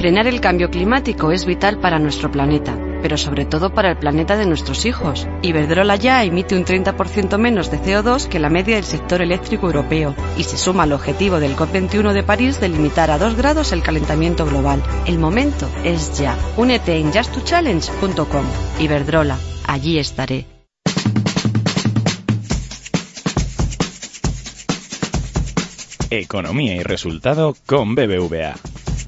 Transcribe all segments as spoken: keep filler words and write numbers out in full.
Frenar el cambio climático es vital para nuestro planeta, pero sobre todo para el planeta de nuestros hijos. Iberdrola ya emite un treinta por ciento menos de C O dos que la media del sector eléctrico europeo y se suma al objetivo del COP veintiuno de París de limitar a dos grados el calentamiento global. El momento es ya. Únete en just to challenge punto com. Iberdrola, allí estaré. Economía y resultado con B B V A.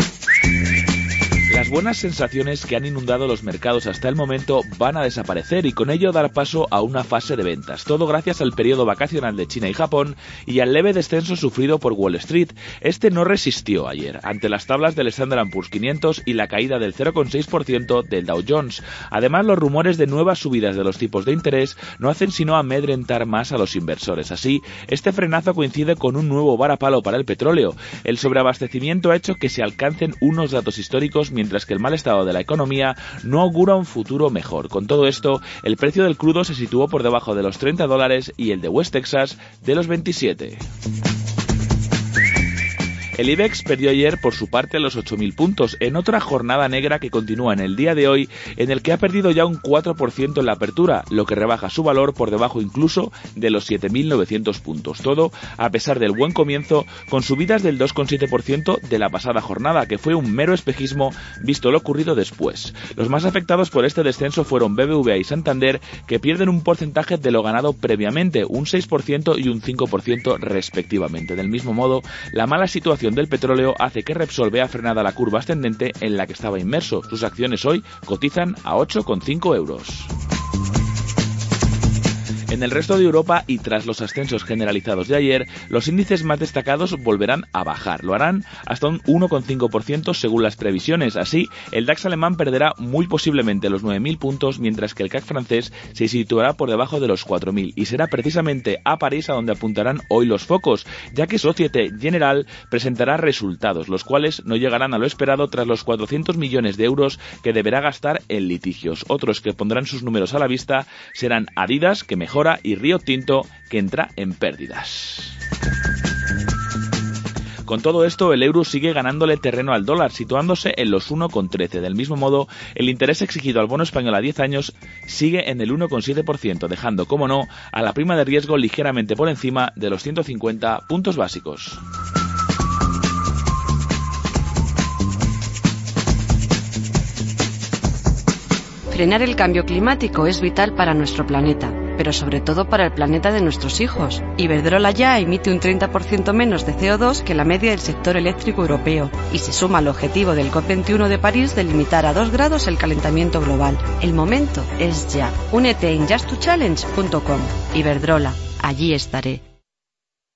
Las buenas sensaciones que han inundado los mercados hasta el momento van a desaparecer y con ello dar paso a una fase de ventas. Todo gracias al periodo vacacional de China y Japón y al leve descenso sufrido por Wall Street. Este no resistió ayer ante las tablas del Standard and Poor's quinientos y la caída del cero coma seis por ciento del Dow Jones. Además, los rumores de nuevas subidas de los tipos de interés no hacen sino amedrentar más a los inversores. Así, este frenazo coincide con un nuevo varapalo para el petróleo. El sobreabastecimiento ha hecho que se alcancen unos datos históricos mientras que el mal estado de la economía no augura un futuro mejor. Con todo esto, el precio del crudo se situó por debajo de los treinta dólares y el de West Texas de los veintisiete. El IBEX perdió ayer por su parte los ocho mil puntos, en otra jornada negra que continúa en el día de hoy, en el que ha perdido ya un cuatro por ciento en la apertura, lo que rebaja su valor por debajo incluso de los siete mil novecientos puntos. Todo a pesar del buen comienzo, con subidas del dos coma siete por ciento de la pasada jornada, que fue un mero espejismo visto lo ocurrido después. Los más afectados por este descenso fueron B B V A y Santander, que pierden un porcentaje de lo ganado previamente, un seis por ciento y un cinco por ciento respectivamente. Del mismo modo, la mala situación del petróleo hace que Repsol vea frenada la curva ascendente en la que estaba inmerso. Sus acciones hoy cotizan a ocho coma cinco euros. En el resto de Europa y tras los ascensos generalizados de ayer, los índices más destacados volverán a bajar. Lo harán hasta un uno coma cinco por ciento según las previsiones. Así, el DAX alemán perderá muy posiblemente los nueve mil puntos, mientras que el C A C francés se situará por debajo de los cuatro mil. Y será precisamente a París a donde apuntarán hoy los focos, ya que Société Générale presentará resultados, los cuales no llegarán a lo esperado tras los cuatrocientos millones de euros que deberá gastar en litigios. Otros que pondrán sus números a la vista serán Adidas, que mejora, y Río Tinto, que entra en pérdidas. Con todo esto, el euro sigue ganándole terreno al dólar, situándose en los uno coma trece. Del mismo modo, el interés exigido al bono español a diez años sigue en el uno coma siete por ciento, dejando, como no, a la prima de riesgo ligeramente por encima de los ciento cincuenta puntos básicos. Frenar el cambio climático es vital para nuestro planeta, pero sobre todo para el planeta de nuestros hijos. Iberdrola ya emite un treinta por ciento menos de C O dos que la media del sector eléctrico europeo y se suma al objetivo del COP veintiuno de París de limitar a dos grados el calentamiento global. El momento es ya. Únete en just to challenge punto com. Iberdrola, allí estaré.